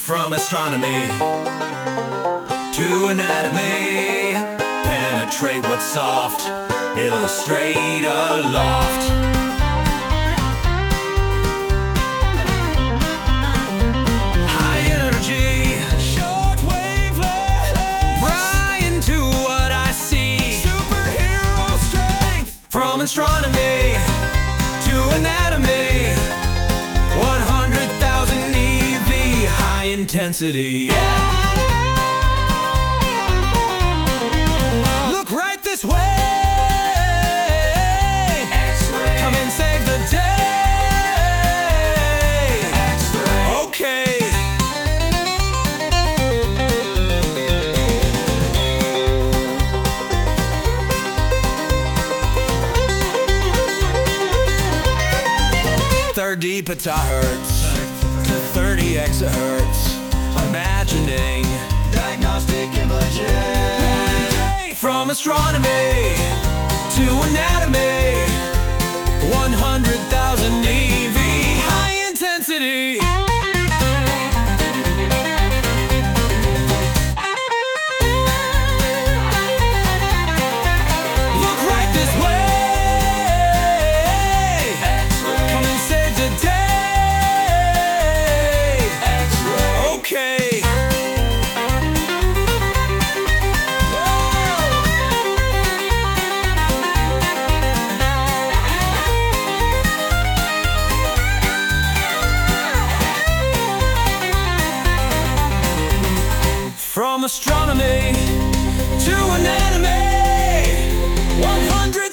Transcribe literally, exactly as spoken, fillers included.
From astronomy to anatomy, penetrate what's soft, illustrate aloft. High energy, short wavelength, Brian to what I see. Superhero strength. From astronomy to anatomy, one hundred thousand E V, high intensity. Yeah. Look right this way. X-ray. Come and save the day. X-ray. Okay. thirty petahertz to thirty exahertz. Imagining diagnostic imaging. From astronomy to anatomy, one hundred thousand E V, high intensity. Look right this way. X-ray. Come and save the day. X-ray. Okay. From astronomy to anatomy, one hundred